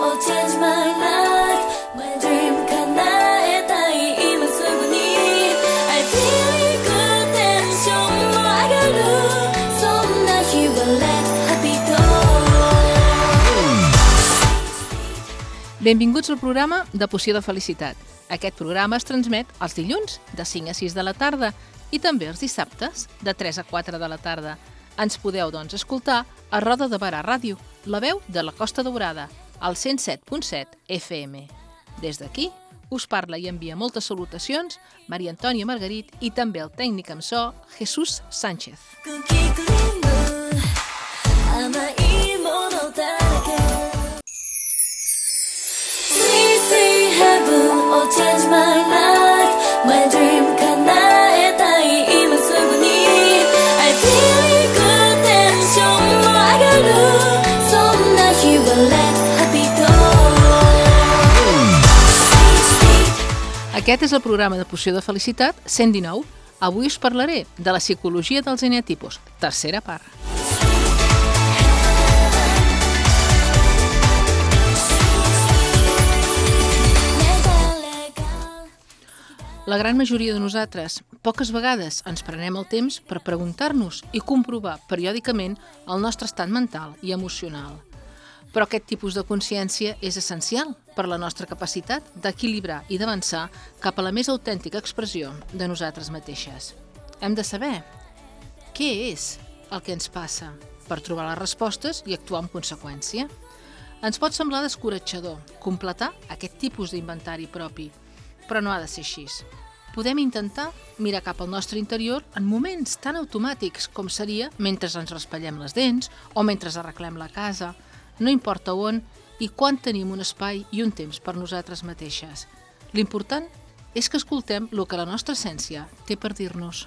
will change my life. My dream 叶たい今すぐに I feel good tension も上がるそんな日は Let's happy talk. Benvinguts al programa de Poció de Felicitat. Aquest programa es transmet els dilluns de 5 a 6 de la tarda i també els dissabtes de 3 a 4 de la tarda. Ens podeu, doncs, escoltar a Roda de Barà Ràdio, la veu de la Costa Daurada, al 107.7 FM. Des d'aquí us parla i envia moltes salutacions Maria Antònia Margarit i també el tècnic amb so Jesús Sánchez. Heaven will change my life. My dream 叶たい今すぐに I feel good tension も上がるそんな日は Let's happy talk. Aquest és el programa de Poció de Felicitat 119. Avui us parlaré de la psicologia dels eneatipos, tercera part. La gran majoria de nosaltres, poques vegades ens prenem el temps per preguntar-nos i comprovar periòdicament el nostre estat mental i emocional. Però aquest tipus de consciència és essencial per la nostra capacitat d'equilibrar i d'avançar cap a la més autèntica expressió de nosaltres mateixes. Hem de saber què és el que ens passa per trobar les respostes i actuar en conseqüència. Ens pot semblar descoratjador completar aquest tipus d'inventari propi, però no ha de ser així. Podem intentar mirar cap al nostre interior en moments tan automàtics com seria mentre ens raspallem les dents o mentre arreglem la casa, no importa on i quan tenim un espai i un temps per nosaltres mateixes. L'important és que escoltem el que la nostra essència té per dir-nos.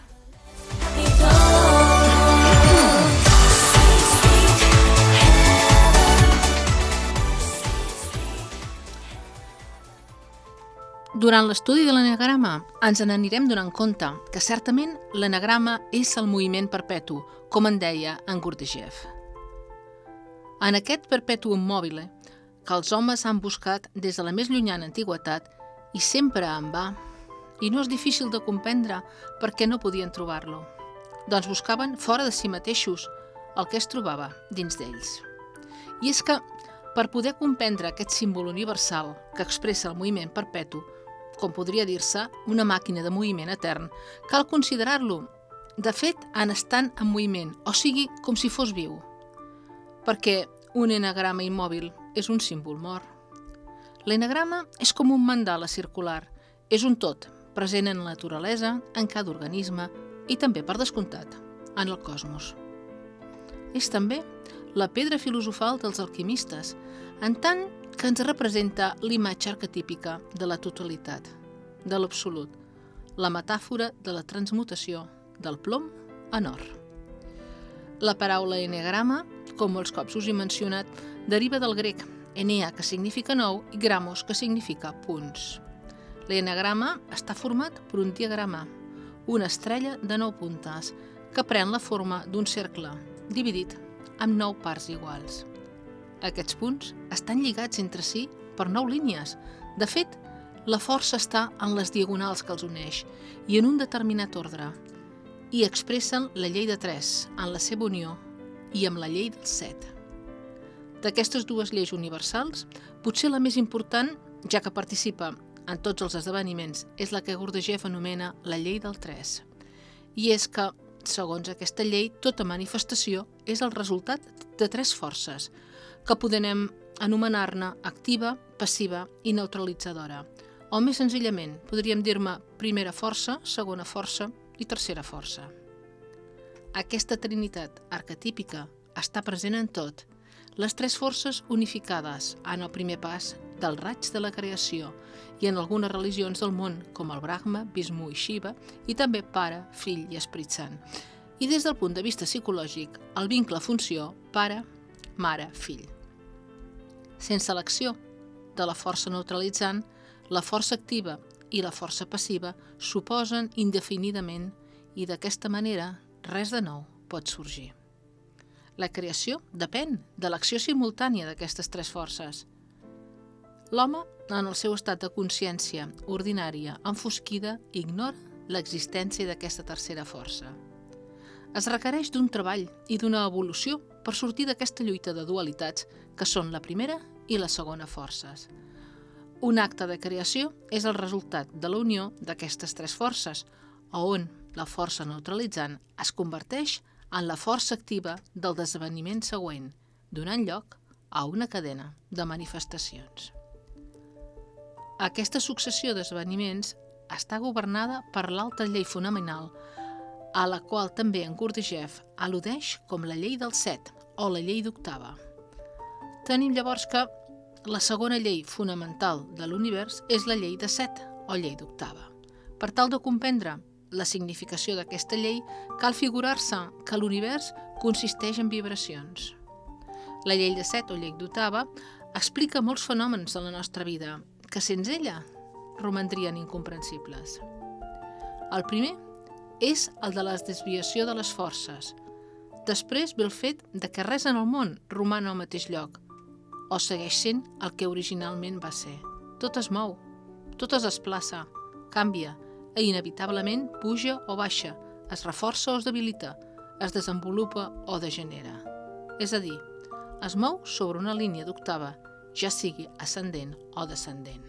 Durant l'estudi de l'enagrama ens n'anirem donant compte que certament l'enagrama és el moviment perpetu, com en deia en Gurdjieff. En aquest perpetuum mobile, que els homes han buscat des de la més llunyana antiguitat i sempre en va, i no és difícil de comprendre per què no podien trobar-lo, doncs buscaven fora de si mateixos el que es trobava dins d'ells. I és que, per poder comprendre aquest símbol universal que expressa el moviment perpetu, com podria dir-se, una màquina de moviment etern, cal considerar-lo, de fet, en estant en moviment, o sigui, com si fos viu. Perquè un enagrama immòbil és un símbol mort. L'enagrama és com un mandala circular, és un tot, present en la naturalesa, en cada organisme i també, per descomptat, en el cosmos. És també la pedra filosofal dels alquimistes, en tant que ens representa l'imatge arquetípica de la totalitat, de l'absolut, la metàfora de la transmutació del plom en or. La paraula eneagrama, com molts cops us he mencionat, deriva del grec enea, que significa 9, i gramos, que significa punts. L'eneagrama està format per un diagrama, una estrella de 9 puntes, que pren la forma d'un cercle, dividit en 9 parts iguals. Aquests punts estan lligats entre si per 9 línies. De fet, la força està en les diagonals que els uneix i en un determinat ordre, i expressen la llei de 3 en la seva unió i amb la llei del 7. D'aquestes dues lleis universals, potser la més important, ja que participa en tots els esdeveniments, és la que Gurdjieff anomena la llei del 3. I és que, segons aquesta llei, tota manifestació és el resultat de 3 forces, que podem anomenar-ne activa, passiva i neutralitzadora. O més senzillament, podríem dir-ne primera força, segona força i tercera força. Aquesta trinitat arquetípica està present en tot, les 3 forces unificades en el primer pas del raig de la creació i en algunes religions del món, com el Brahma, Vishnu i Shiva, i també Pare, Fill i Esperit Sant. I des del punt de vista psicològic, el vincle funció pare, mare, fill. Sense l'acció de la força neutralitzant, la força activa i la força passiva s'oposen indefinidament i d'aquesta manera res de nou pot sorgir. La creació depèn de l'acció simultània d'aquestes 3 forces. L'home, en el seu estat de consciència ordinària enfosquida, ignora l'existència d'aquesta tercera força. Es requereix d'un treball i d'una evolució per sortir d'aquesta lluita de dualitats que són la primera i la segona forces. Un acte de creació és el resultat de la unió d'aquestes tres forces, on la força neutralitzant es converteix en la força activa del desveniment següent, donant lloc a una cadena de manifestacions. Aquesta successió d'esdeveniments està governada per l'alta llei fonamental, a la qual també en Gurdjieff al·ludeix com la llei del set o la llei d'octava. Tenim llavors que la segona llei fonamental de l'univers és la llei de set o llei d'octava. Per tal de comprendre la significació d'aquesta llei, cal figurar-se que l'univers consisteix en vibracions. La llei de set o llei d'octava explica molts fenòmens de la nostra vida que sense ella romandrien incomprensibles. El primer és el de la desviació de les forces. Després ve el fet de que res en el món roman al mateix lloc, o segueix sent el que originalment va ser. Tot es mou, tot es desplaça, canvia, i inevitablement puja o baixa, es reforça o es debilita, es desenvolupa o degenera. És a dir, es mou sobre una línia d'octava, ja sigui ascendent o descendent.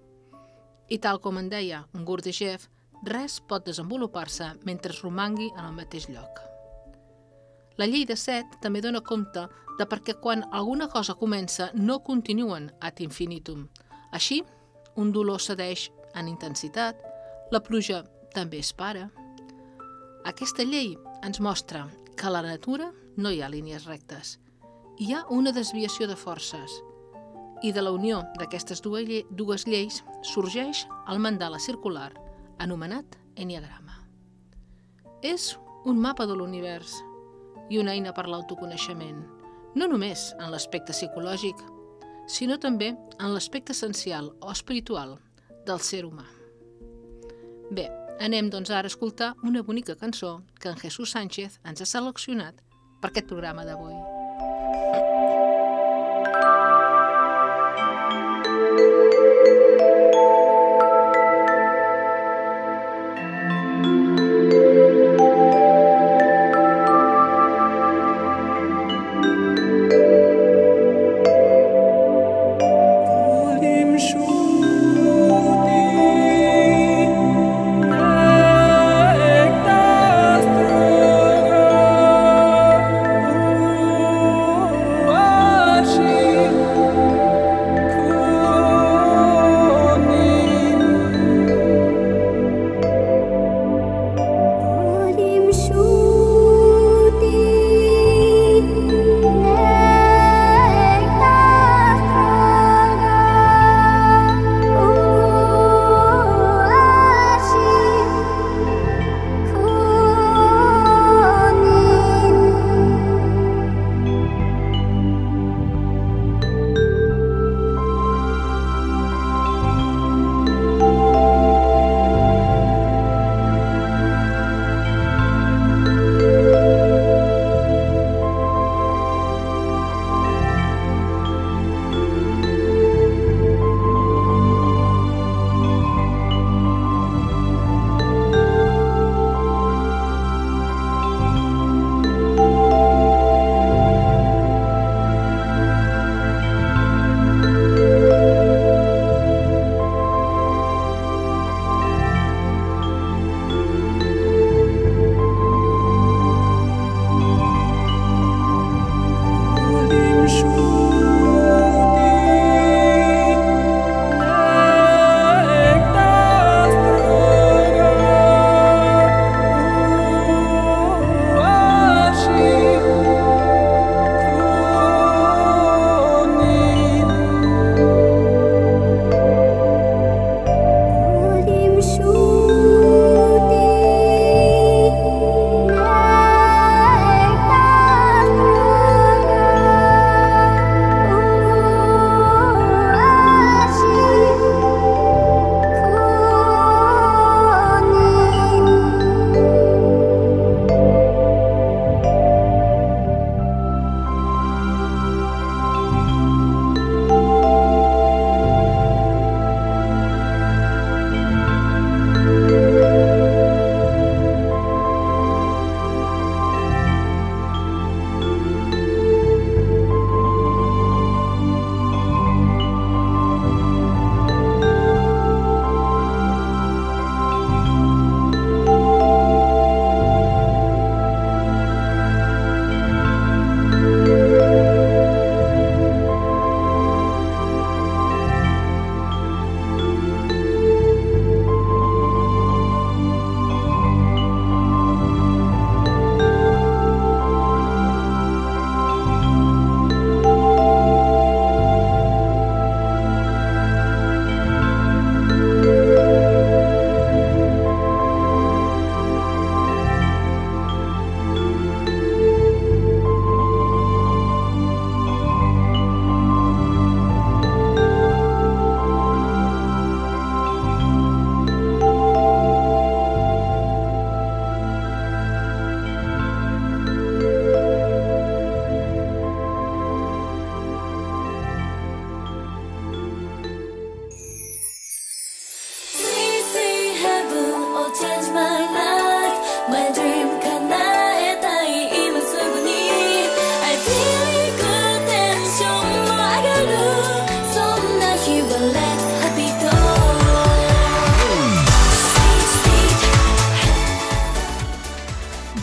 I tal com en deia Gurdjieff, res pot desenvolupar-se mentre es romangui en el mateix lloc. La llei de set també dona compte de perquè quan alguna cosa comença no continuen ad infinitum. Així, un dolor cedeix en intensitat, la pluja també es para. Aquesta llei ens mostra que a la natura no hi ha línies rectes. Hi ha una desviació de forces i de la unió d'aquestes dues lleis sorgeix el mandala circular anomenat enneagrama. És un mapa de l'univers i una eina per l'autoconeixement, no només en l'aspecte psicològic, sinó també en l'aspecte essencial o espiritual del ser humà. Bé, anem doncs ara a escoltar una bonica cançó que en Jesús Sánchez ens ha seleccionat per aquest programa d'avui.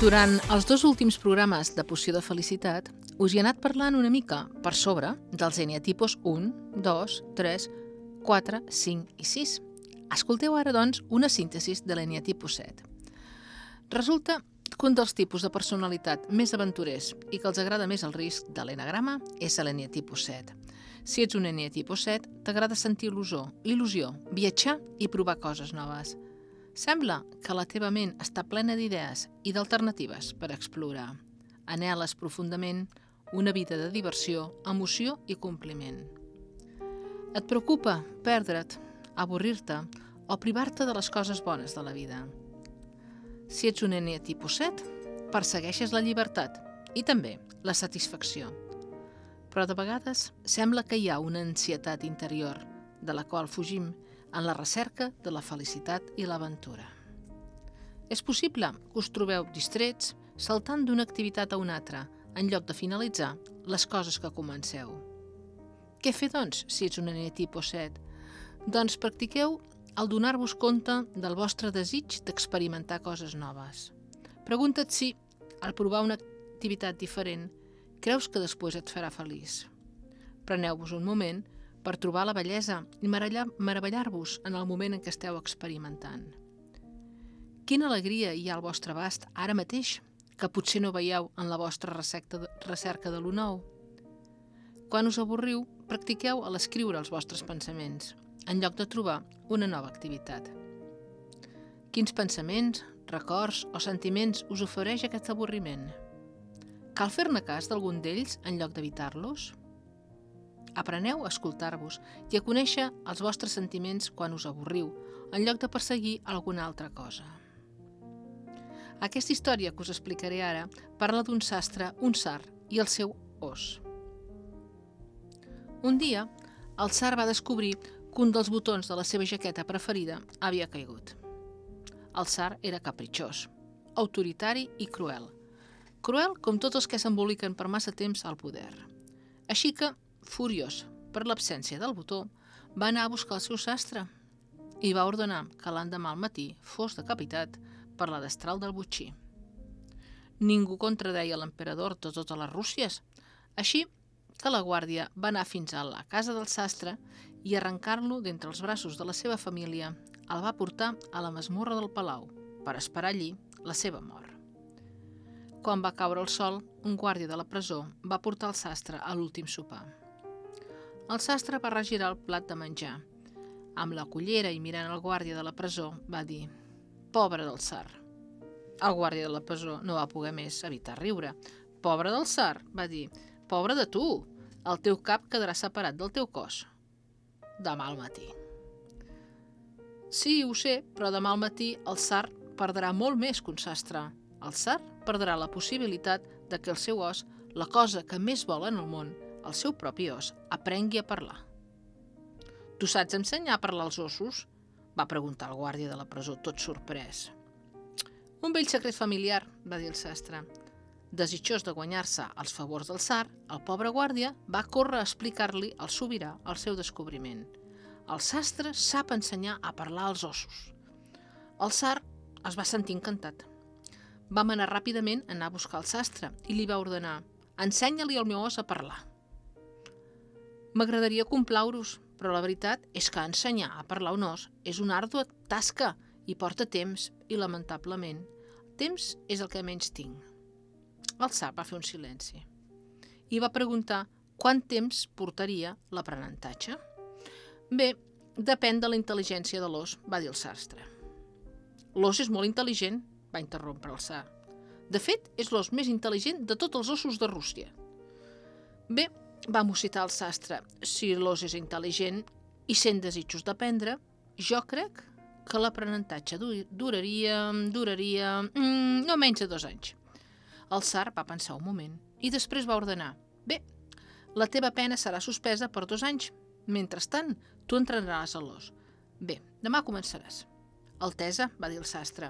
Durant els 2 últims programes de Poció de Felicitat us hi he anat parlant una mica per sobre dels eneatipos 1, 2, 3, 4, 5 i 6. Escolteu ara, doncs, una síntesi de l'eneatipus 7. Resulta que un dels tipus de personalitat més aventurers i que els agrada més el risc de l'enagrama és l'eneatipus 7. Si ets un eneatipus 7, t'agrada sentir il·lusió, viatjar i provar coses noves. Sembla que la teva ment està plena d'idees i d'alternatives per explorar. Anheles profundament una vida de diversió, emoció i compliment. Et preocupa perdre't, avorrir-te o privar-te de les coses bones de la vida. Si ets un eneatipus 7, persegueixes la llibertat i també la satisfacció. Però de vegades sembla que hi ha una ansietat interior de la qual fugim en la recerca de la felicitat i l'aventura. És possible que us trobeu distrets saltant d'una activitat a una altra en lloc de finalitzar les coses que comenceu. Què fer, doncs, si ets un eneatipus 7? Doncs practiqueu el donar-vos compte del vostre desig d'experimentar coses noves. Pregunta't si, al provar una activitat diferent, creus que després et farà feliç. Preneu-vos un moment per trobar la bellesa i meravellar-vos en el moment en què esteu experimentant. Quina alegria hi ha al vostre abast ara mateix, que potser no veieu en la vostra recerca de lo nou? Quan us avorriu, practiqueu a l'escriure els vostres pensaments, en lloc de trobar una nova activitat. Quins pensaments, records o sentiments us ofereix aquest avorriment? Cal fer-ne cas d'algun d'ells en lloc d'evitar-los? Apreneu a escoltar-vos i a conèixer els vostres sentiments quan us avorriu, en lloc de perseguir alguna altra cosa. Aquesta història que us explicaré ara parla d'un sastre, un tsar i el seu os. Un dia, el tsar va descobrir que un dels botons de la seva jaqueta preferida havia caigut. El tsar era capritxós, autoritari i cruel. Cruel com tots els que s'emboliquen per massa temps al poder. Així que, furiós per l'absència del botó, va anar a buscar el seu sastre i va ordenar que l'endemà al matí fos decapitat per la destral del botxí. Ningú contradeia l'emperador de totes les Rússies, així que la guàrdia va anar fins a la casa del sastre i arrencar-lo d'entre els braços de la seva família el va portar a la masmorra del palau per esperar allí la seva mort. Quan va caure el sol, un guàrdia de la presó va portar el sastre a l'últim sopar. El sastre va regirar el plat de menjar. Amb la cullera i mirant el guàrdia de la presó, va dir: «Pobre del tsar». El guàrdia de la presó no va poder més evitar riure. «Pobre del tsar», va dir, «pobre de tu, el teu cap quedarà separat del teu cos. Demà al matí». Sí, ho sé, però demà al matí el tsar perdrà molt més que un sastre. El tsar perdrà la possibilitat de que el seu os, la cosa que més vol en el món, el seu propi os, aprengui a parlar. «Tu saps ensenyar a parlar als ossos?», va preguntar el guàrdia de la presó, tot sorprès. «Un vell secret familiar», va dir el sastre. Desitjós de guanyar-se els favors del tsar, el pobre guàrdia va córrer a explicar-li al sobirà el seu descobriment. «El sastre sap ensenyar a parlar als ossos». El tsar es va sentir encantat. Va manar ràpidament a anar a buscar el sastre i li va ordenar: «Ensenya-li al meu os a parlar». «M'agradaria complaure-us, però la veritat és que ensenyar a parlar un os és una àrdua tasca i porta temps, i lamentablement, temps és el que menys tinc». El tsar va fer un silenci i va preguntar quant temps portaria l'aprenentatge. «Bé, depèn de la intel·ligència de l'os», va dir el sastre. «L'os és molt intel·ligent», va interrompre el tsar. «De fet, és l'os més intel·ligent de tots els ossos de Rússia». «Bé», va mussitar el sastre, «si l'os és intel·ligent i sent desitjos d'aprendre, jo crec que l'aprenentatge duraria no menys de 2 anys. El tsar va pensar un moment i després va ordenar: «Bé, la teva pena serà suspesa per 2 anys. Mentrestant, tu entrenaràs a l'os. Bé, demà començaràs». «Altesa», va dir el sastre,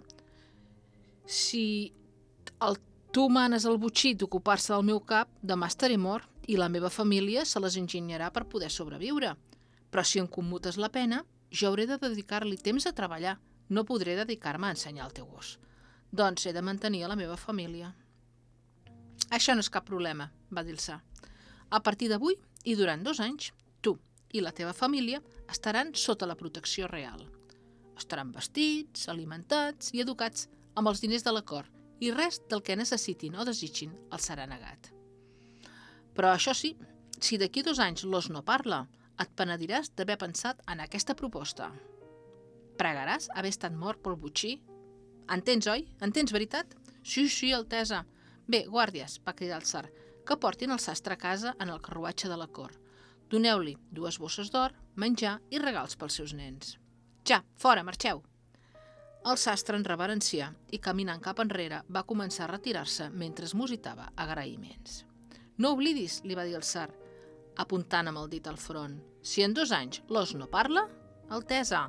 «si tu manes al botxí d'ocupar-se del meu cap, demà estaré mort i la meva família se les enginyarà per poder sobreviure. Però si em commutes la pena, jo hauré de dedicar-li temps a treballar, no podré dedicar-me a ensenyar el teu os. Doncs he de mantenir a la meva família. Això no és cap problema, va dir el tsar. A partir d'avui i durant 2 anys, tu i la teva família estaran sota la protecció real. Estaran vestits, alimentats i educats amb els diners de la cort i res del que necessitin o desitgin els serà negat. Però això sí, si d'aquí 2 anys l'os no parla, et penediràs d'haver pensat en aquesta proposta. Pregaràs haver estat mort pel botxí? Entens, oi? Entens, veritat? Sí, altesa. Bé, guàrdies, va cridar el tsar, que portin el sastre a casa en el carruatge de la cort. Doneu-li 2 bosses d'or, menjar i regals pels seus nens. Ja, fora, marxeu! El sastre en reverencià i, caminant cap enrere, va començar a retirar-se mentre es musitava agraïments. No oblidis, li va dir el tsar, apuntant amb el dit al front. Si en 2 anys l'os no parla, altesa.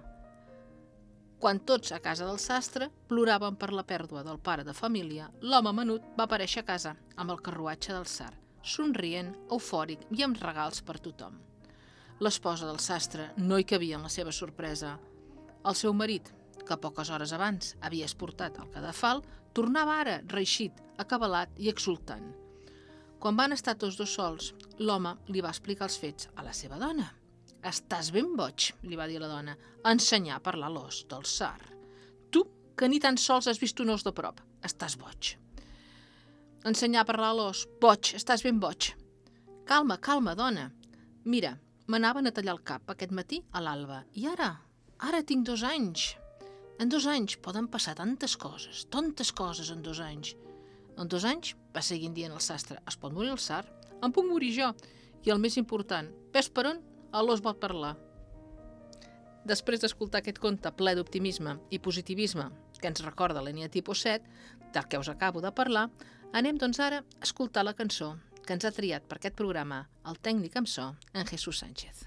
Quan tots a casa del sastre ploraven per la pèrdua del pare de família, l'home menut va aparèixer a casa amb el carruatge del tsar, somrient, eufòric i amb regals per tothom. L'esposa del sastre no hi cabia en la seva sorpresa. El seu marit, que poques hores abans havia esportat el cadafal, tornava ara reeixit, acabalat i exultant. Quan van estar tots 2 sols, l'home li va explicar els fets a la seva dona. «Estàs ben boig», li va dir la dona, a ensenyar a parlar l'os del tsar. «Tu, que ni tan sols has vist un os de prop, estàs boig». «Ensenyar a parlar l'os? Boig, estàs ben boig». «Calma, dona. Mira, m'anaven a tallar el cap aquest matí a l'alba i ara tinc 2 anys. En 2 anys poden passar tantes coses en 2 anys. En 2 anys, va seguir dient el sastre, es pot morir el tsar, em puc morir jo. I el més important, ves per on? L'os pot parlar. Després d'escoltar aquest conte ple d'optimisme i positivisme que ens recorda l'Enia tipus 7, del que us acabo de parlar, anem doncs ara a escoltar la cançó que ens ha triat per aquest programa el tècnic amb so, en Jesús Sánchez.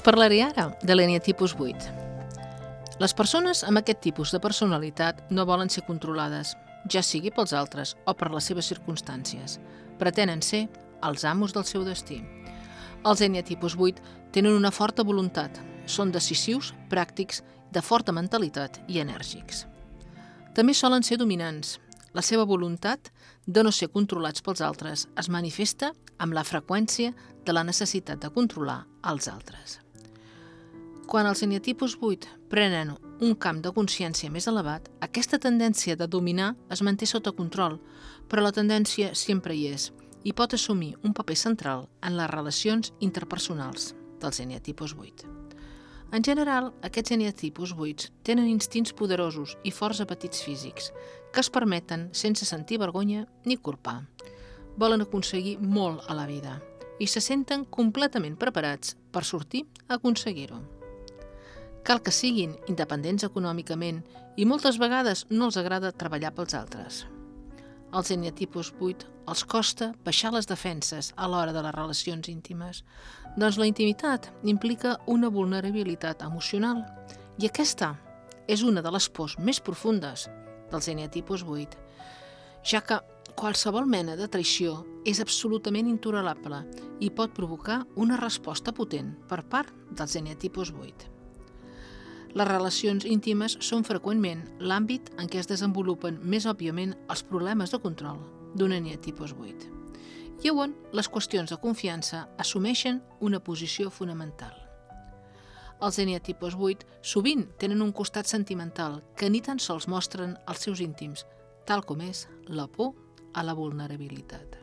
parlaré ara de l'eneatipus 8. Les persones amb aquest tipus de personalitat no volen ser controlades, ja sigui pels altres o per les seves circumstàncies. Pretenen ser els amos del seu destí. Els eneatipus 8 tenen una forta voluntat, són decisius, pràctics, de forta mentalitat i enèrgics. També solen ser dominants. La seva voluntat de no ser controlats pels altres es manifesta amb la freqüència de la necessitat de controlar els altres. Quan els eneatipus 8 prenen un camp de consciència més elevat, aquesta tendència de dominar es manté sota control, però la tendència sempre hi és i pot assumir un paper central en les relacions interpersonals dels eneatipus 8. En general, aquests eneatipus 8 tenen instints poderosos i forts apetits físics que es permeten sense sentir vergonya ni culpar. Volen aconseguir molt a la vida i se senten completament preparats per sortir a aconseguir-ho. Cal que siguin independents econòmicament i moltes vegades no els agrada treballar pels altres. Als eneatipus 8 els costa baixar les defenses a l'hora de les relacions íntimes, doncs la intimitat implica una vulnerabilitat emocional i aquesta és una de les pors més profundes dels eneatipus 8, ja que qualsevol mena de traïció és absolutament intolerable i pot provocar una resposta potent per part dels eneatipus 8. Les relacions íntimes són freqüentment l'àmbit en què es desenvolupen més òbviament els problemes de control d'un eneatipus 8 i on les qüestions de confiança assumeixen una posició fonamental. Els eneatipus 8 sovint tenen un costat sentimental que ni tan sols mostren als seus íntims, tal com és la por a la vulnerabilitat.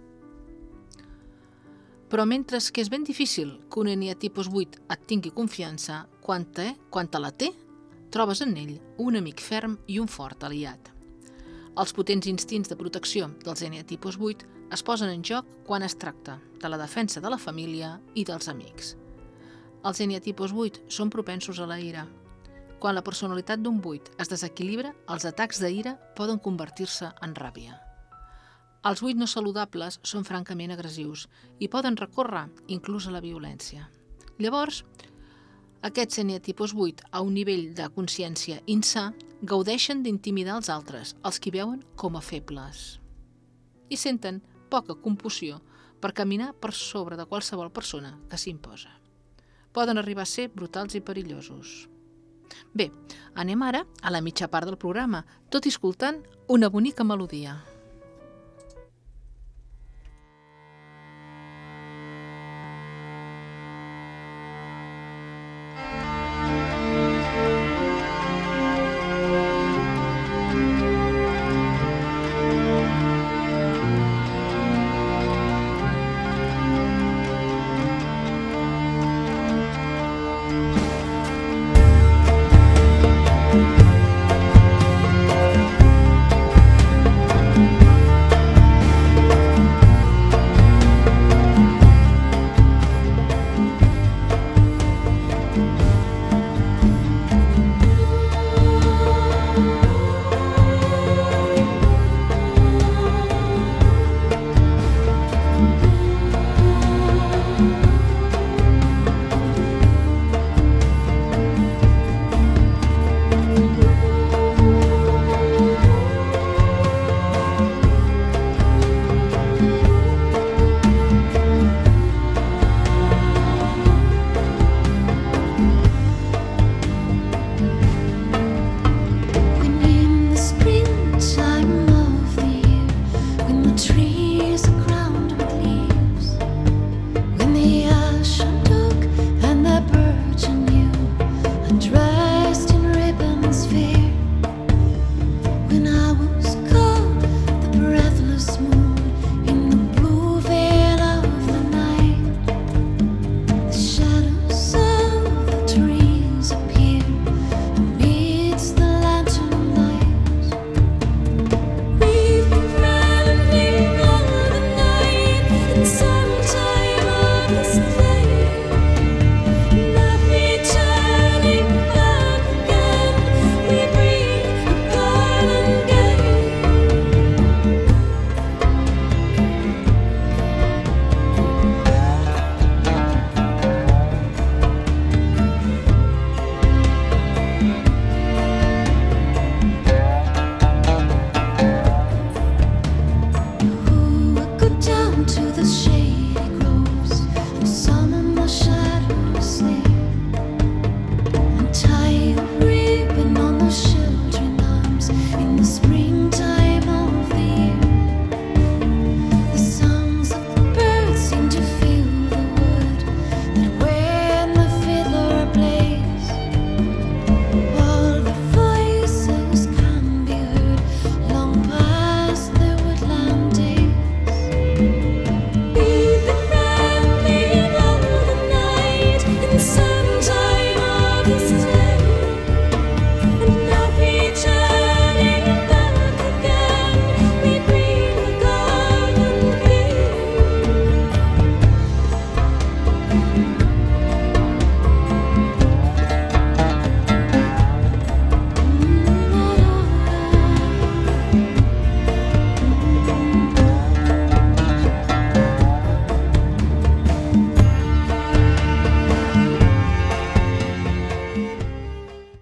Però mentre que és ben difícil que un eneatipus 8 et tingui confiança, quan te la té, trobes en ell un amic ferm i un fort aliat. Els potents instints de protecció dels eneatipus 8 es posen en joc quan es tracta de la defensa de la família i dels amics. Els eneatipus 8 són propensos a la ira. Quan la personalitat d'un 8 es desequilibra, els atacs d'ira poden convertir-se en ràbia. Els 8 no saludables són francament agressius i poden recórrer inclús a la violència. Llavors, aquests eneatipus 8 a un nivell de consciència insà gaudeixen d'intimidar els altres, els que veuen com a febles. I senten poca compunció per caminar per sobre de qualsevol persona que s'imposa. Poden arribar a ser brutals i perillosos. Bé, anem ara a la mitja part del programa, tot escoltant una bonica melodia.